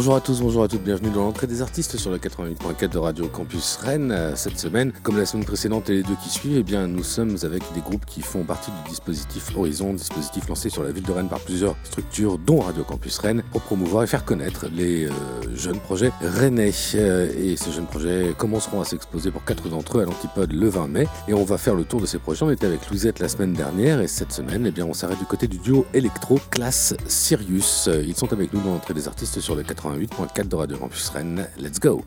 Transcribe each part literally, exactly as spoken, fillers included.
Bonjour à tous, bonjour à toutes, bienvenue dans l'entrée des artistes sur le quatre-vingt-huit virgule quatre de Radio Campus Rennes. Cette semaine, comme la semaine précédente et les deux qui suivent, eh bien, nous sommes avec des groupes qui font partie du dispositif Horizon, dispositif lancé sur la ville de Rennes par plusieurs structures, dont Radio Campus Rennes, pour promouvoir et faire connaître les euh, jeunes projets rennais. Euh, et ces jeunes projets commenceront à s'exposer pour quatre d'entre eux à l'Antipode le vingt mai. Et on va faire le tour de ces projets. On était avec Louisette la semaine dernière et cette semaine, eh bien, on s'arrête du côté du duo électro Classe Sirius. Ils sont avec nous dans l'entrée des artistes sur le quatre-vingt-huit virgule quatre de Radio Campus Rennes. Let's go!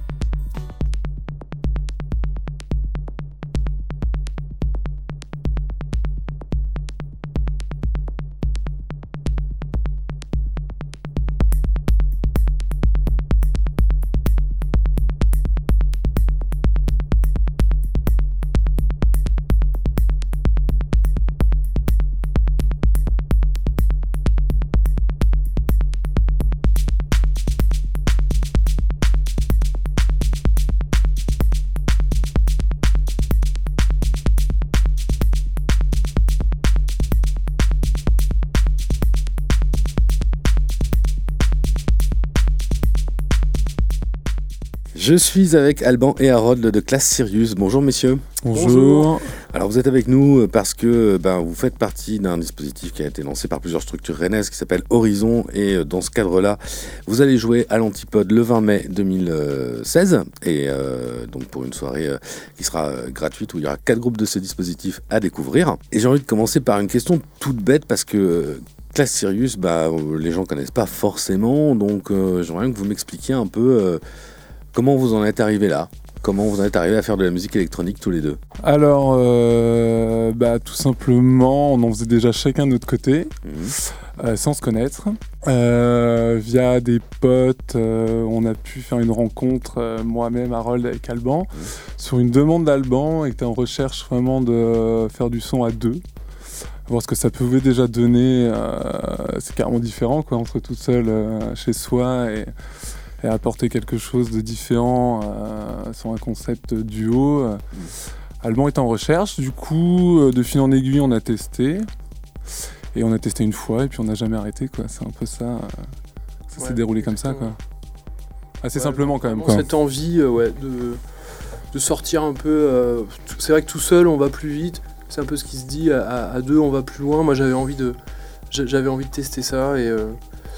Je suis avec Alban et Harold de Classe Sirius. Bonjour messieurs. Bonjour. Alors vous êtes avec nous parce que ben, vous faites partie d'un dispositif qui a été lancé par plusieurs structures rennaises qui s'appelle Horizon, et dans ce cadre-là, vous allez jouer à l'Antipode le vingt mai deux mille seize, et euh, donc pour une soirée euh, qui sera euh, gratuite où il y aura quatre groupes de ce dispositif à découvrir. Et j'ai envie de commencer par une question toute bête parce que euh, Classe Sirius, bah, les gens ne connaissent pas forcément, donc euh, j'aimerais bien que vous m'expliquiez un peu euh, comment vous en êtes arrivé là. Comment vous en êtes arrivé à faire de la musique électronique tous les deux? Alors, euh, bah, tout simplement, on en faisait déjà chacun de notre côté, mmh. euh, sans se connaître. Euh, via des potes, euh, on a pu faire une rencontre, euh, moi-même, Harold, avec Alban, mmh. sur une demande d'Alban, et était en recherche vraiment de faire du son à deux. Voir ce que ça pouvait déjà donner, euh, c'est carrément différent, quoi, entre tout seul euh, chez soi et... et apporter quelque chose de différent euh, sur un concept duo. Mmh. Alban est en recherche, du coup, euh, de fil en aiguille, on a testé. Et on a testé une fois, et puis on n'a jamais arrêté, quoi. C'est un peu ça. Euh, ça ouais, s'est déroulé comme ça, quoi. Assez ouais, simplement, quand même. Quoi. Cette envie euh, ouais, de, de sortir un peu... Euh, c'est vrai que tout seul, on va plus vite. C'est un peu ce qui se dit. À, à deux, on va plus loin. Moi, j'avais envie de, j'avais envie de tester ça, et... Euh,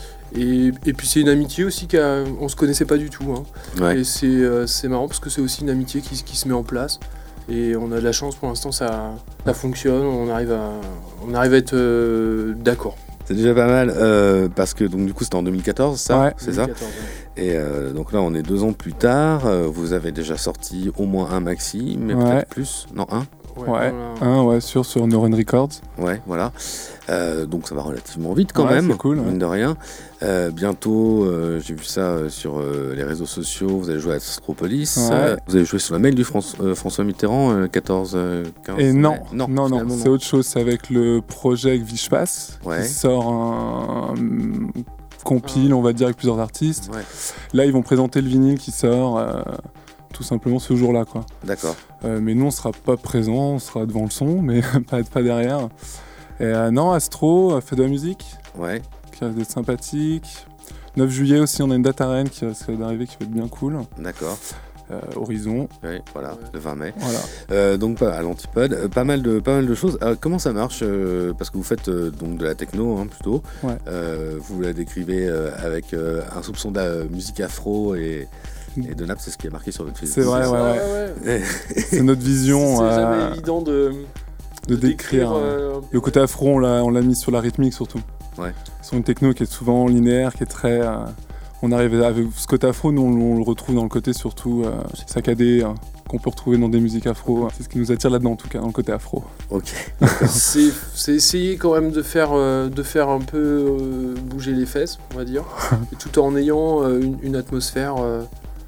Et, et puis c'est une amitié aussi qu'on ne se connaissait pas du tout. Hein. Ouais. Et c'est, euh, c'est marrant parce que c'est aussi une amitié qui, qui se met en place. Et on a de la chance pour l'instant, ça, ça fonctionne, on arrive à, on arrive à être euh, d'accord. C'est déjà pas mal euh, parce que donc, du coup c'était en deux mille quatorze, ça, ouais. c'est deux mille quatorze, ça ouais. Et euh, donc là on est deux ans plus tard, euh, vous avez déjà sorti au moins un maxi, mais ouais. peut-être plus, non un Ouais, ouais. Voilà. un ouais, sur, sur Neuron Records. Ouais, voilà. Euh, donc ça va relativement vite quand ouais, même, c'est cool, mine ouais. de rien. Euh, bientôt, euh, j'ai vu ça euh, sur euh, les réseaux sociaux, vous allez jouer à Astropolis, ouais. euh, vous allez jouer sur la mail du France, euh, François Mitterrand, euh, quatorze, quinze... Et non, non, non, non, c'est non. autre chose, c'est avec le projet avec Vichpass, ouais. qui sort un, un compile, ah. on va dire, avec plusieurs artistes. Ouais. Là, ils vont présenter le vinyle qui sort... Euh, tout simplement ce jour-là, quoi. D'accord. Euh, mais nous, on sera pas présent, on sera devant le son, mais pas, pas derrière. Et euh, non, Astro a fait de la musique. Ouais. Qui va être sympathique. neuf juillet aussi, on a une date à Rennes qui va d'arriver qui va être bien cool. D'accord. Euh, Horizon. Oui, voilà, ouais. le vingt mai. Voilà. Euh, donc à l'Antipode, euh, pas mal de pas mal de choses. Euh, comment ça marche euh, parce que vous faites euh, donc de la techno, hein, plutôt. Ouais. Euh, vous la décrivez euh, avec euh, un soupçon de euh, musique afro et Et de Naples, c'est ce qui est marqué sur votre Facebook. C'est vrai, ouais, ouais. ouais. C'est notre vision. C'est euh, jamais évident de, de, de décrire. décrire euh, le côté afro, on l'a, on l'a mis sur la rythmique surtout. Ouais. Sur une techno qui est souvent linéaire, qui est très. Euh, on arrive avec ce côté afro, nous on, on le retrouve dans le côté surtout euh, saccadé, euh, qu'on peut retrouver dans des musiques afro. C'est ce qui nous attire là-dedans, en tout cas, dans le côté afro. Ok. c'est, c'est essayer quand même de faire, euh, de faire un peu euh, bouger les fesses, on va dire, et tout en ayant euh, une, une atmosphère. Euh,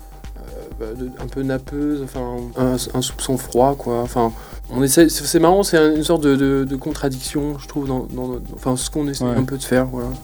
De, un peu nappeuse, enfin un, un soupçon froid, quoi. Enfin, on essaie, c'est, c'est marrant, c'est une sorte de, de, de contradiction, je trouve, dans, dans, dans enfin ce qu'on essaie ouais. un peu de faire, voilà.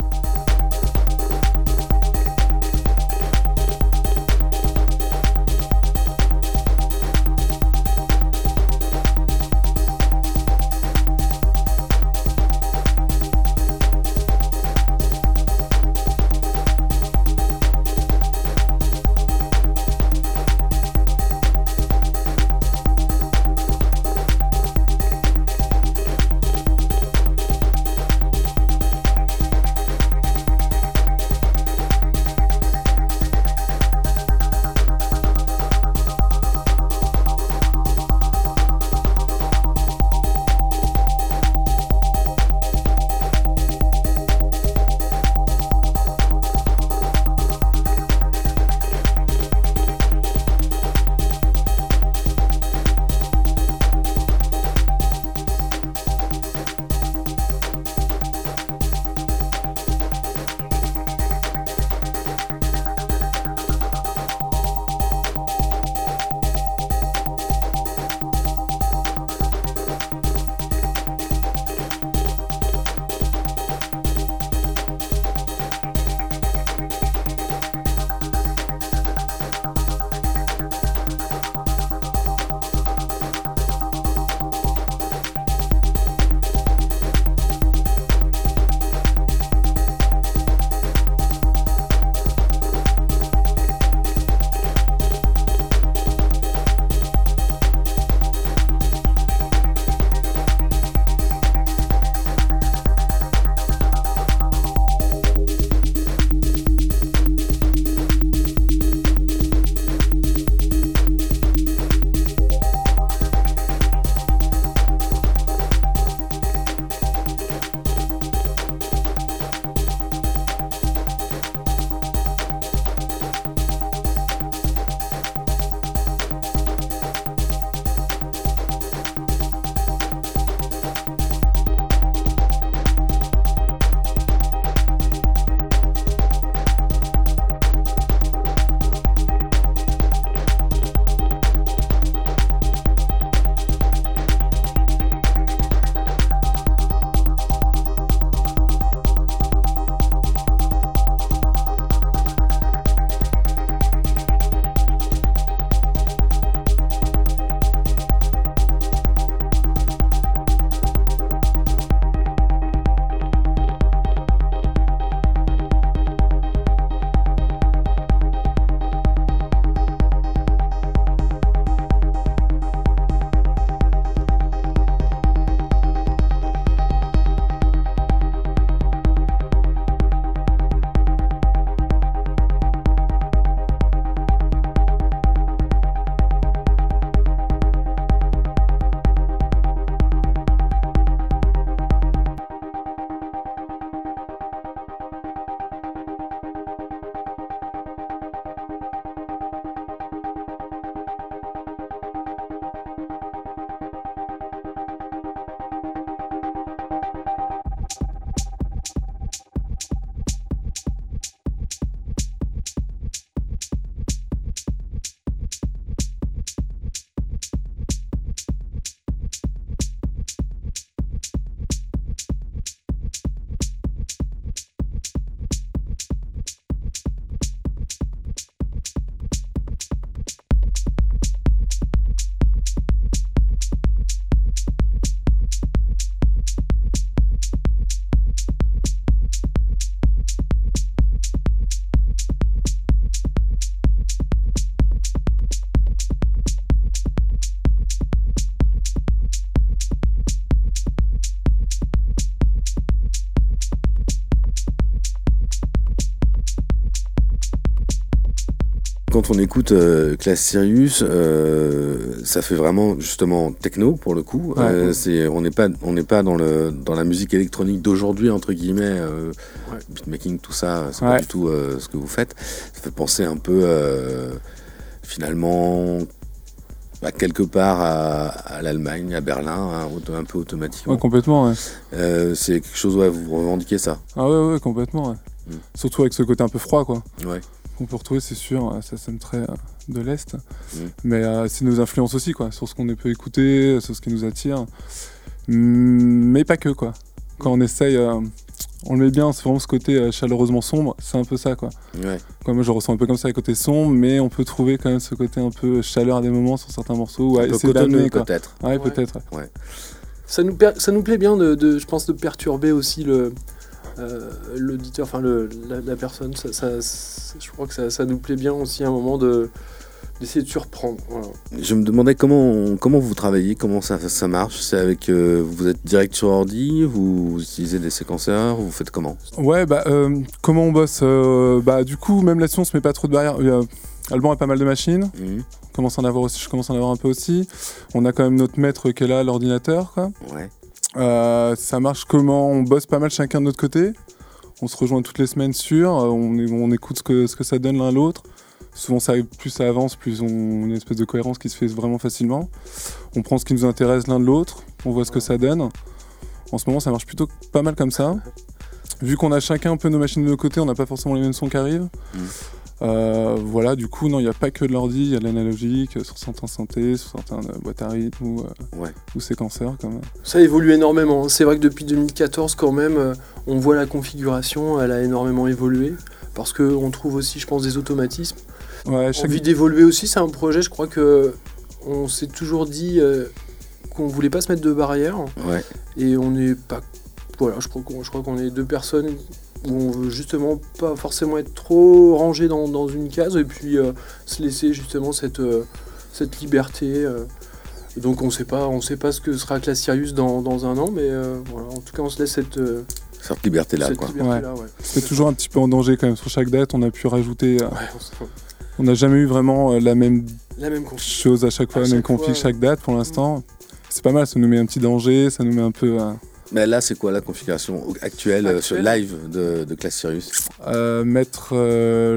quand on écoute euh, Class Sirius, euh, ça fait vraiment justement techno pour le coup. Ouais. Euh, c'est, on n'est pas, on n'est pas dans le dans la musique électronique d'aujourd'hui entre guillemets, euh, Ouais. beatmaking, tout ça. C'est Ouais. pas du tout euh, ce que vous faites. Ça fait penser un peu euh, finalement. Bah, quelque part à, à l'Allemagne, à Berlin, hein, auto- un peu automatiquement. Ouais, complètement, ouais. Euh, c'est quelque chose, ouais, vous revendiquez ça. Ah ouais, ouais, complètement, ouais. Mm. Surtout avec ce côté un peu froid, quoi. Ouais. Qu'on peut retrouver, c'est sûr, ça sonne très euh, de l'Est. Mm. Mais euh, c'est nos influences aussi, quoi, sur ce qu'on peut écouter, sur ce qui nous attire. Mm, Mais pas que, quoi. Quand on essaye, euh, on le met bien, c'est vraiment ce côté euh, chaleureusement sombre, c'est un peu ça, quoi. Ouais. Quoi, moi, je ressens un peu comme ça, le côté sombre, mais on peut trouver quand même ce côté un peu chaleur à des moments sur certains morceaux. Ouais, un peu essayer cotonneux d'amener, quoi. peut-être. Ouais, Ouais. peut-être. Ouais. Ça nous, per- ça nous plaît bien, de, de- je pense, de perturber aussi le, euh, l'auditeur, enfin le, la, la personne. Ça, ça- c'est- je crois que ça, ça nous plaît bien aussi à un moment de, d'essayer de surprendre. Voilà. Je me demandais comment, comment vous travaillez, comment ça, ça marche. C'est avec, euh, vous êtes direct sur ordi, vous utilisez des séquenceurs, vous faites comment? Ouais, bah, euh, comment on bosse euh, Bah, du coup, même là-dessus, on se met pas trop de barrières. Euh, Alban a pas mal de machines. Mhm. Commence à en avoir aussi, je commence à en avoir un peu aussi. On a quand même notre maître qui est là, l'ordinateur, quoi. Ouais. Euh, ça marche comment? On bosse pas mal chacun de notre côté. On se rejoint toutes les semaines sur. euh, On, est- on écoute ce que, ce que ça donne l'un l'autre. Souvent, ça, plus ça avance, plus on a une espèce de cohérence qui se fait vraiment facilement. On prend ce qui nous intéresse l'un de l'autre. On voit ce que ça donne. En ce moment, ça marche plutôt pas mal comme ça. Vu qu'on a chacun un peu nos machines de nos côtés, on n'a pas forcément les mêmes sons qui arrivent. Mm. Euh, voilà, du coup, non, il n'y a pas que de l'ordi, il y a de l'analogique euh, sur certains synthés, sur certains euh, boîtes à rythme ou, euh, Ouais. ou séquenceurs. Quand même. Ça évolue énormément. C'est vrai que depuis deux mille quatorze, quand même, euh, on voit la configuration, elle a énormément évolué. Parce qu'on trouve aussi, je pense, des automatismes. Ouais, chaque... Envie d'évoluer aussi, c'est un projet, je crois que on s'est toujours dit euh, qu'on voulait pas se mettre de barrière. Ouais. Et on n'est pas. Voilà, je crois qu'on, je crois qu'on est deux personnes où on veut justement pas forcément être trop rangé dans, dans une case et puis euh, se laisser justement cette, euh, cette liberté. euh. Donc on sait pas, on sait pas ce que sera Class Sirius dans, dans un an, mais euh, voilà, en tout cas on se laisse cette, euh, Cette liberté-là, cette quoi. liberté-là. Ouais. C'est toujours un petit peu en danger quand même. Sur chaque date, on a pu rajouter. euh, Ouais, on se- On n'a jamais eu vraiment euh, la même La même config. chose à chaque fois, À la même chaque config fois, chaque date pour l'instant. C'est pas mal, ça nous met un petit danger, ça nous met un peu à Mais là, c'est quoi la configuration actuelle, euh, sur Actuelle. live de, de Class Sirius? euh, mettre euh,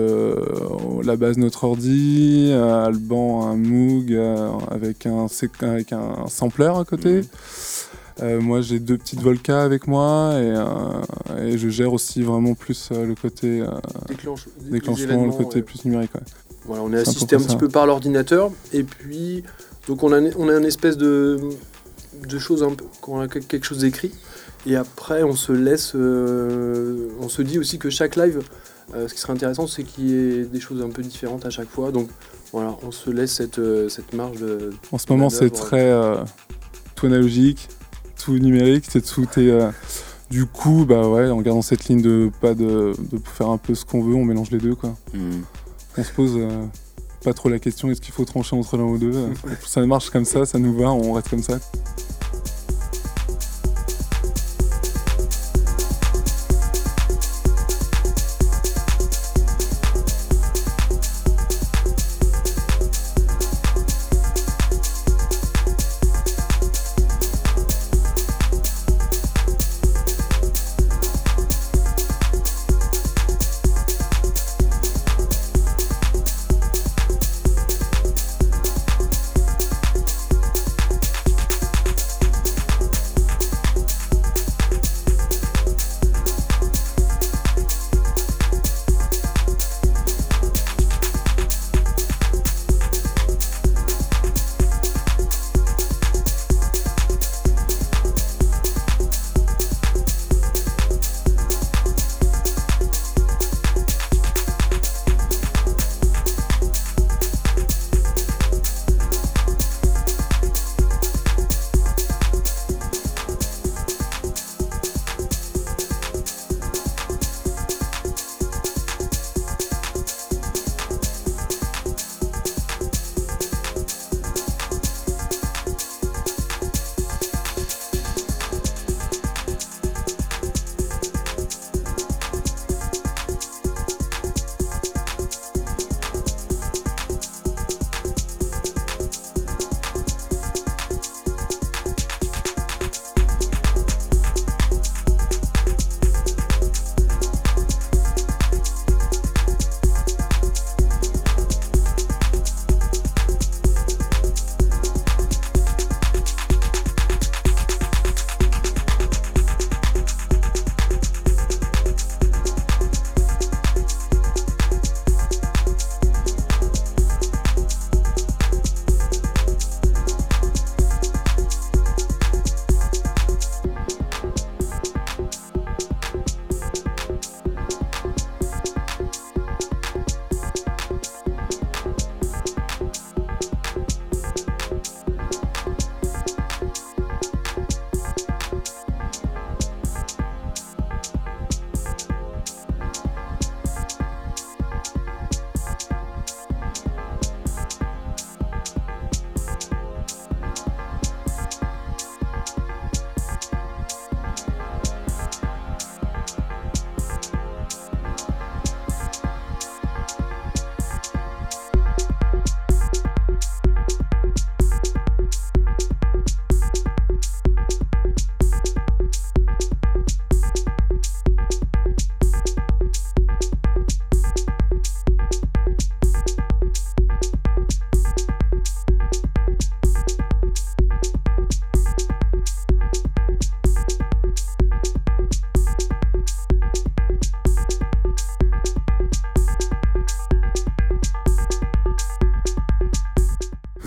le, la base notre ordi, euh, Alban un Moog euh, avec, un, séq- avec un sampler à côté. Mhm. Euh, moi j'ai deux petites Volca avec moi et, euh, et je gère aussi vraiment plus euh, le côté euh, Déclenche, des déclenchement, le événements, côté ouais. plus numérique. Ouais. Voilà, on est C'est un assisté peu un petit ça. peu par l'ordinateur et puis donc on a on a une espèce de de choses un peu qu'on a quelque chose d'écrit et après on se laisse euh, on se dit aussi que chaque live euh, ce qui serait intéressant c'est qu'il y ait des choses un peu différentes à chaque fois donc voilà on se laisse cette euh, cette marge de En ce moment c'est manœuvre. très euh, tout analogique, tout numérique, c'est tout est euh, du coup bah ouais en gardant cette ligne de pas de, de faire un peu ce qu'on veut, on mélange les deux quoi. Mhm. On se pose euh, pas trop la question est-ce qu'il faut trancher entre l'un ou deux. euh, ça marche comme ça, ça nous va, on reste comme ça.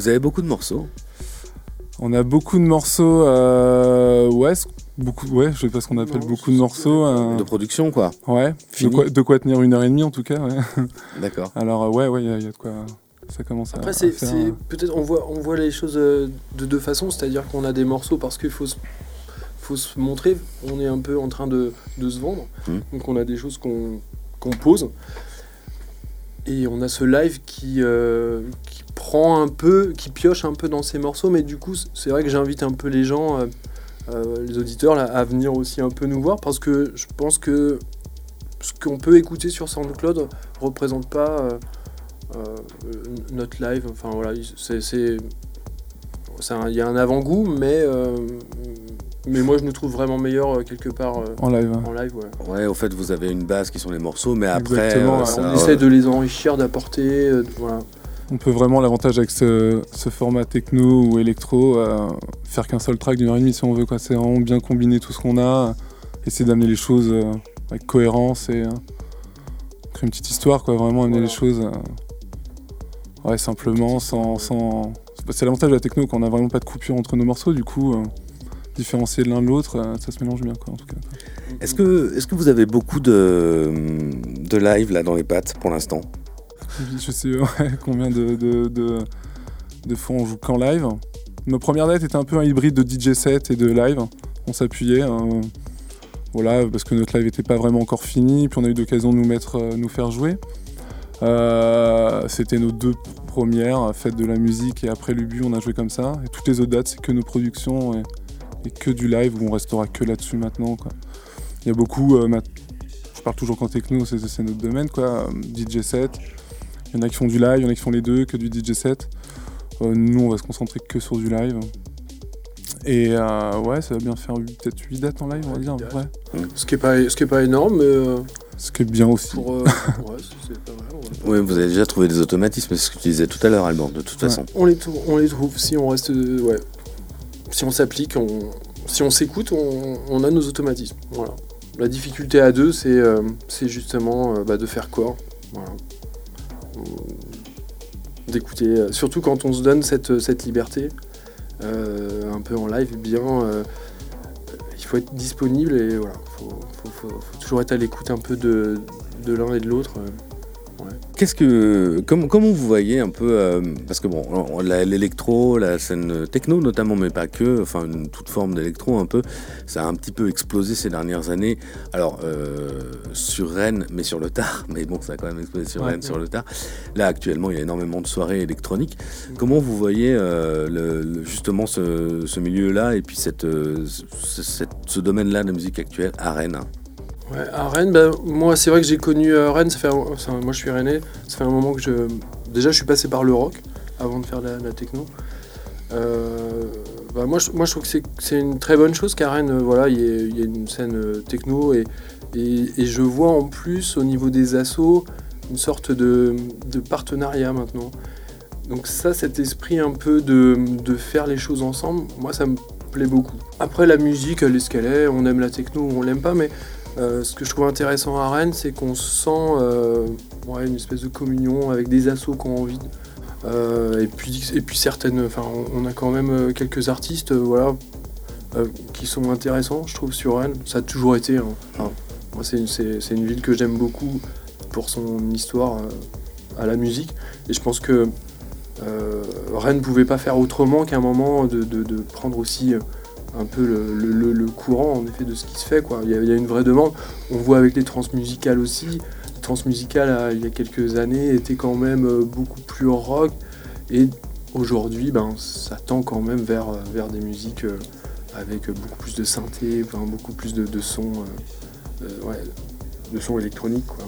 Vous avez beaucoup de morceaux? On a beaucoup de morceaux, euh, ouais, beaucoup, ouais, je sais pas ce qu'on appelle non, beaucoup de morceaux. Euh, de production, quoi. Ouais, de quoi, de quoi tenir une heure et demie en tout cas. Ouais. D'accord. Alors, euh, ouais, ouais, il y, y a de quoi. Ça commence Après, à, c'est, à faire... c'est, peut-être on voit, on voit les choses de deux façons, c'est-à-dire qu'on a des morceaux parce qu'il faut se, faut se montrer, on est un peu en train de, de se vendre, mmh. donc on a des choses qu'on, qu'on pose. Et on a ce live qui, euh, qui prend un peu, qui pioche un peu dans ces morceaux, mais du coup, c'est vrai que j'invite un peu les gens, euh, euh, les auditeurs, là, à venir aussi un peu nous voir, parce que je pense que ce qu'on peut écouter sur SoundCloud ne représente pas euh, euh, notre live. Enfin voilà, c'est, c'est, c'est un, y a un avant-goût, mais euh, mais moi je nous trouve vraiment meilleur euh, quelque part euh, en live. En live, ouais. Ouais, au fait, vous avez une base qui sont les morceaux, mais après, euh, ça, on essaie de les enrichir, d'apporter, euh, voilà. On peut vraiment, l'avantage avec ce, ce format techno ou électro, euh, faire qu'un seul track d'une heure et demie si on veut, quoi. C'est vraiment bien combiner tout ce qu'on a, essayer d'amener les choses euh, avec cohérence et euh, créer une petite histoire, quoi. Vraiment amener voilà. les choses, euh, ouais, simplement, sans, sans. C'est l'avantage de la techno, qu'on n'a vraiment pas de coupure entre nos morceaux, du coup. Euh, différencier de l'un de l'autre, euh, ça se mélange bien, quoi, en tout cas. Est-ce que, est-ce que vous avez beaucoup de, de live là dans les pattes pour l'instant? Je sais ouais, combien de, de, de, de fois on joue qu'en live. Nos premières dates étaient un peu un hybride de D J set et de live. On s'appuyait, euh, voilà, parce que notre live n'était pas vraiment encore fini, puis on a eu l'occasion de nous, mettre, euh, nous faire jouer. Euh, c'était nos deux premières, fêtes de la musique et après l'Ubu, on a joué comme ça. Et toutes les autres dates, c'est que nos productions. Et, et que du live où on restera que là-dessus maintenant, quoi. Il y a beaucoup, euh, mat- je parle toujours qu'en techno, c'est, c'est notre domaine, quoi. D J set, il y en a qui font du live, il y en a qui font les deux, que du D J set. Euh, nous, on va se concentrer que sur du live. Et euh, ouais, ça va bien faire peut-être huit dates en live, on va dire, ouais. Ce qui est pas, ce qui est pas énorme, mais... Euh... Ce qui est bien aussi. Pour, euh, ouais, c'est pas mal, ouais. Oui, vous avez déjà trouvé des automatismes, c'est ce que tu disais tout à l'heure, Alban, de toute ouais. façon. On les, t- on les trouve, si on reste... Euh, ouais. Si on s'applique, on, si on s'écoute, on, on a nos automatismes. Voilà. La difficulté à deux, c'est, euh, c'est justement euh, bah, de faire corps. Voilà. D'écouter, euh, surtout quand on se donne cette, cette liberté, euh, un peu en live, bien, euh, il faut être disponible et voilà, faut, faut, faut, faut toujours être à l'écoute un peu de, de l'un et de l'autre. Euh. Ouais. Qu'est-ce que, comment, comment vous voyez un peu, euh, parce que bon, la, l'électro, la scène techno notamment, mais pas que, enfin une, toute forme d'électro un peu, ça a un petit peu explosé ces dernières années. Alors euh, sur Rennes, mais sur le tard, mais bon, ça a quand même explosé sur ouais, Rennes, ouais. sur le tard. Là actuellement, il y a énormément de soirées électroniques. Mmh. Comment vous voyez euh, le, le, justement ce, ce milieu-là et puis cette, euh, ce, cette, ce domaine-là de la musique actuelle à Rennes? Ouais, à Rennes, bah, moi c'est vrai que j'ai connu euh, Rennes, ça fait un, ça, moi je suis rennais, ça fait un moment que je... Déjà je suis passé par le rock avant de faire la, la techno. Euh, bah, moi, je, moi je trouve que c'est, c'est une très bonne chose qu'à Rennes, euh, voilà, il y, y a une scène euh, techno et, et, et je vois en plus au niveau des assos une sorte de, de partenariat maintenant. Donc ça, cet esprit un peu de, de faire les choses ensemble, moi ça me plaît beaucoup. Après la musique, elle est ce qu'elle est, on aime la techno ou on l'aime pas, mais Euh, ce que je trouve intéressant à Rennes, c'est qu'on sent euh, ouais, une espèce de communion avec des assos qui ont envie. Euh, et, puis, et puis certaines, enfin, on, on a quand même quelques artistes, euh, voilà, euh, qui sont intéressants, je trouve, sur Rennes. Ça a toujours été. Hein. Enfin, moi, c'est, c'est, c'est une ville que j'aime beaucoup pour son histoire euh, à la musique. Et je pense que euh, Rennes ne pouvait pas faire autrement qu'à un moment de, de, de prendre aussi. Euh, un peu le, le, le courant en effet de ce qui se fait, quoi. Il y a, il y a une vraie demande. On voit avec les transmusicales aussi. Les transmusicales, il y a quelques années, étaient quand même beaucoup plus rock. Et aujourd'hui, ben, ça tend quand même vers, vers des musiques avec beaucoup plus de synthé, enfin, beaucoup plus de, de sons euh, euh, ouais, de sons électroniques, quoi.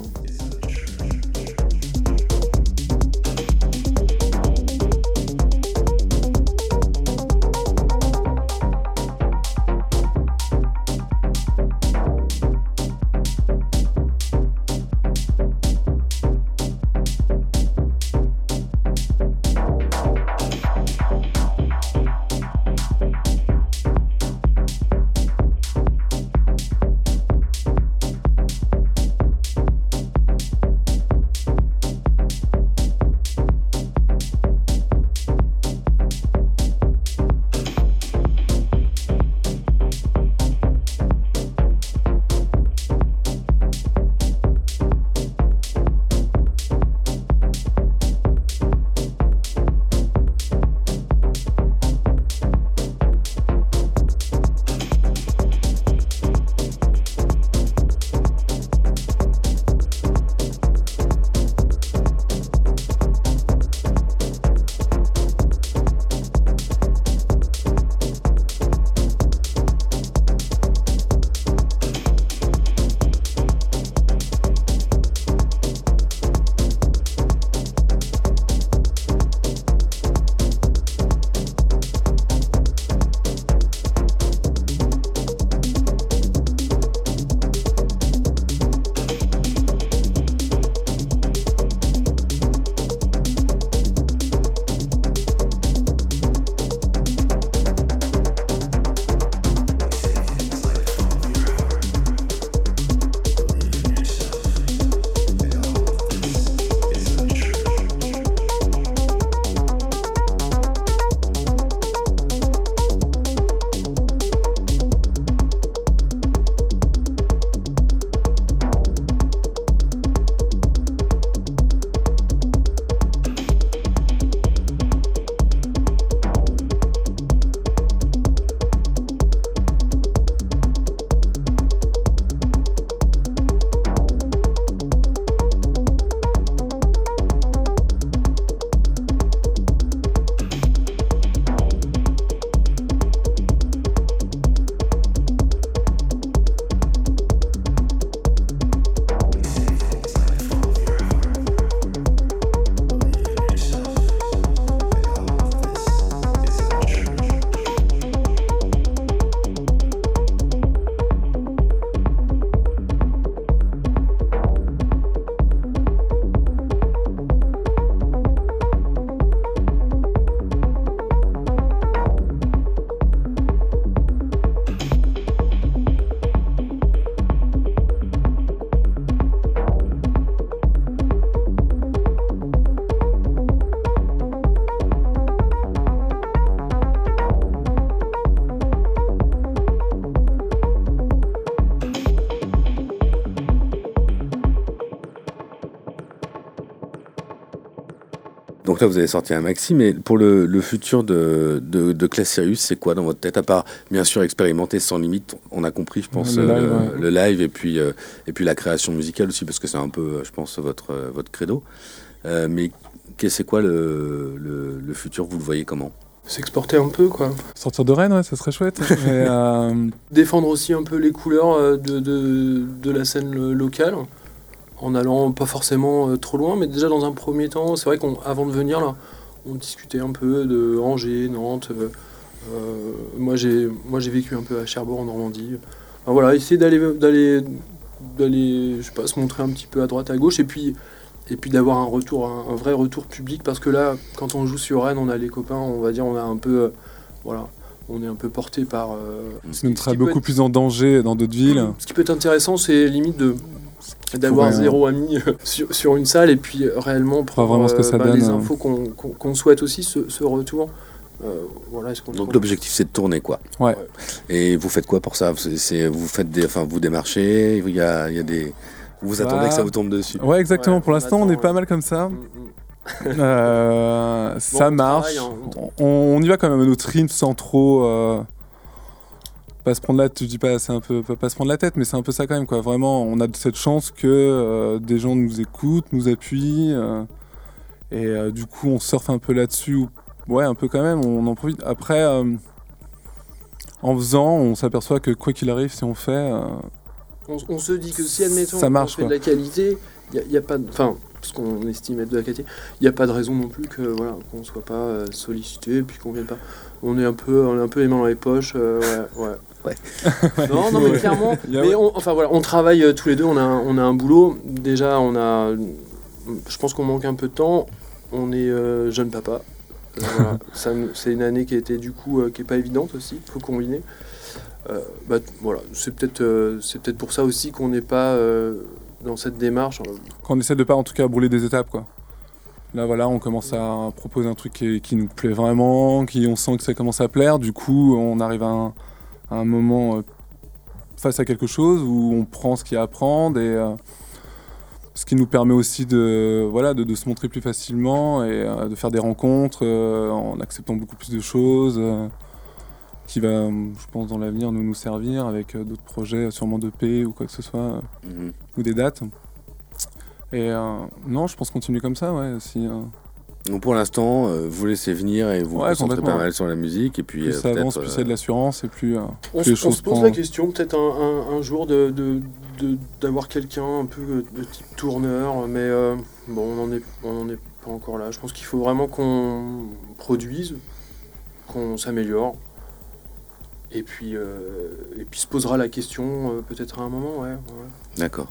donc là, vous avez sorti un maxi, mais pour le, le futur de, de, de Classe Sirius, c'est quoi dans votre tête? À part, bien sûr, expérimenter sans limite, on a compris, je pense, Le euh, live, le, ouais. le live et puis, euh, et puis la création musicale aussi, parce que c'est un peu, je pense, votre, euh, votre credo. Euh, mais que- c'est quoi le, le, le futur? Vous le voyez comment? S'exporter un peu, quoi. Sortir de Rennes, ouais, ça serait chouette. Mais, euh, Défendre aussi un peu les couleurs euh, de, de, de la scène lo- locale, en allant pas forcément euh, trop loin, mais déjà dans un premier temps, c'est vrai qu'avant de venir là, on discutait un peu de Angers, Nantes. euh, euh, moi j'ai moi j'ai vécu un peu à Cherbourg en Normandie. Enfin, voilà, essayer d'aller d'aller d'aller, je sais pas, se montrer un petit peu à droite à gauche, et puis et puis d'avoir un retour, un, un vrai retour public, parce que là, quand on joue sur Rennes, on a les copains, on va dire, on a un peu, euh, voilà, on est un peu porté par. Euh, ça nous ce serait qui peut beaucoup être- plus en danger dans d'autres villes. Ce qui peut être intéressant, c'est limite de d'avoir pourrait, zéro ami euh, sur, sur une salle, et puis euh, réellement prendre vraiment ce que ça bah, donne, les euh. infos qu'on qu'on- qu'on souhaite aussi, ce, ce retour. Euh, voilà, est-ce qu'on Donc qu'on- l'objectif, c'est de tourner, quoi. Ouais. Et vous faites quoi pour ça? C'est, c'est- vous faites des, enfin, vous démarchez, il y a, il y a des, vous attendez Bah, que ça vous tombe dessus. Ouais, exactement. Ouais, Pour on l'instant, on est attend, pas ouais. mal comme ça. Mm, mm. Euh, ça on marche. travaille, hein, on, on y va quand même à notre rythme sans trop. euh, pas se prendre la tête, je dis pas, c'est un peu pas, pas se prendre la tête, mais c'est un peu ça quand même, quoi. Vraiment, on a cette chance que euh, des gens nous écoutent, nous appuient, euh, et euh, du coup, on surfe un peu là-dessus. ou- Ouais, un peu quand même, on en profite. Après, euh, en faisant, on s'aperçoit que quoi qu'il arrive, si on fait, euh, On, on se dit que si, admettons, Ça marche, on fait quoi. de la qualité, il n'y a, y a pas de. Enfin, parce qu'on estime être de la qualité, il n'y a pas de raison non plus que voilà, qu'on ne soit pas euh, sollicité et puis qu'on vienne pas. On est un peu, on est un peu les mains dans les poches. euh, ouais, ouais. Ouais. Non, non, mais clairement. Il y a- Mais on, enfin voilà, on travaille euh, tous les deux, on a, un- on a un boulot. Déjà, on a. Je pense qu'on manque un peu de temps. On est euh, jeune papa. Euh, voilà. Ça nous- c'est une année qui a été du coup euh, qui est pas évidente aussi. Il faut combiner. Euh, bah, t- voilà, c'est peut-être euh, c'est peut-être pour ça aussi qu'on n'est pas euh, dans cette démarche. qu'on essaie de pas en tout cas brûler des étapes, quoi. Là voilà, on commence à proposer un truc qui, qui nous plaît vraiment, qui on sent que ça commence à plaire. Du coup, on arrive à un, à un moment euh, face à quelque chose où on prend ce qu'il y a à prendre, et euh, ce qui nous permet aussi de voilà de, de se montrer plus facilement et euh, de faire des rencontres euh, en acceptant beaucoup plus de choses. euh, qui va, je pense, dans l'avenir nous nous servir avec euh, d'autres projets, sûrement de P ou quoi que ce soit, euh, Mhm. ou des dates. Et euh, non, je pense continuer comme ça, ouais. Si, euh, Donc pour l'instant, euh, vous laissez venir et vous vous Ouais, concentrez complètement, pas mal sur la musique, et puis plus euh, ça avance, peut-être, plus il y a de euh, l'assurance, et plus, euh, On, plus les se- on choses se pose prend- la question, peut-être un, un- un jour de, de- de- d'avoir quelqu'un un peu euh, de type tourneur, mais euh, bon, on n'en est, on en est pas encore là. Je pense qu'il faut vraiment qu'on produise, qu'on s'améliore, et puis, euh, et puis se posera la question euh, peut-être à un moment, ouais. ouais. D'accord.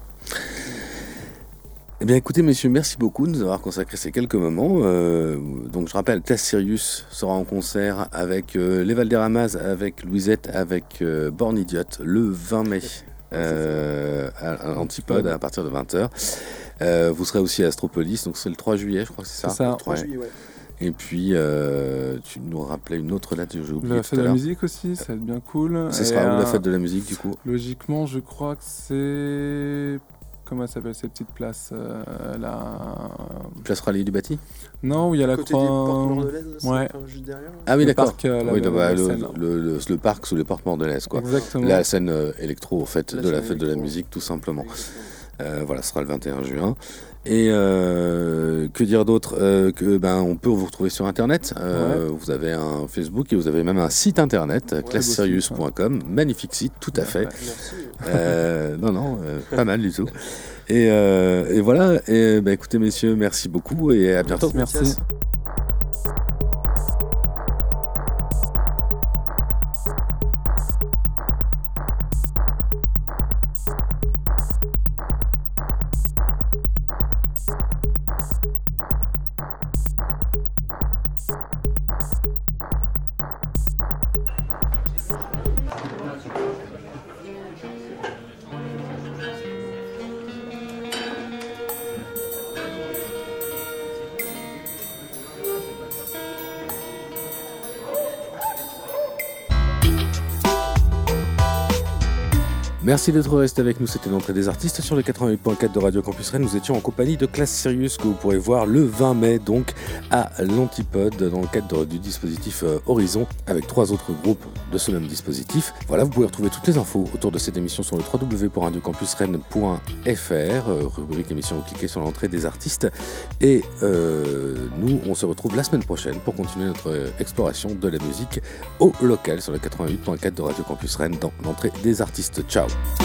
Eh bien, écoutez, messieurs, merci beaucoup de nous avoir consacré ces quelques moments. Euh, donc, je rappelle, Classe Sirius sera en concert avec euh, les Valderramas, avec Louisette, avec euh, Born Idiot, le vingt mai, euh, à, à Antipode, à partir de vingt heures. Euh, vous serez aussi à Astropolis, donc c'est le trois juillet, je crois que c'est ça. C'est ça. trois Ouais. juillet, ouais. Et puis, euh, tu nous rappelais une autre date, j'ai oublié La tout fête à de la l'heure. musique aussi, ça va être bien cool. Ce Et, sera où la euh, fête de la musique, du coup? Logiquement, je crois que c'est. Comment elle s'appelle ces petites places euh, là... Place Rallye du Bâti? Non, où il y a la Côté des croix. portes mordelaises, c'est Ouais. enfin, juste derrière. là. Ah oui, Le d'accord. parc, euh, là, Oui, dans bah, la le, scène, là. le- le- le parc sous les portes mordelaises, quoi. Exactement. La scène euh, électro, au fait, La de la scène fête de la électro. musique, tout simplement. Exactement. Euh, voilà, ce sera le vingt et un juin. Et euh, que dire d'autre? Euh, que ben on peut vous retrouver sur internet. Euh, Vous avez un Facebook et vous avez même un site internet, classe sirius point com. Magnifique site, tout à fait. Merci. Euh, non, non, euh, pas mal du tout. Et, euh, et voilà. Et ben, écoutez, messieurs, merci beaucoup et à bientôt. Merci. Mathias. Merci d'être resté avec nous, c'était l'entrée des artistes sur le quatre-vingt-huit point quatre de Radio Campus Rennes. Nous étions en compagnie de Classe Sirius que vous pourrez voir le vingt mai donc à l'Antipode dans le cadre du dispositif Horizon avec trois autres groupes de ce même dispositif. Voilà, vous pouvez retrouver toutes les infos autour de cette émission sur le w w w point radio campus rennes point f r, rubrique émission, vous cliquez sur l'entrée des artistes et euh, nous on se retrouve la semaine prochaine pour continuer notre exploration de la musique au local sur le quatre-vingt-huit point quatre de Radio Campus Rennes dans l'entrée des artistes. Ciao.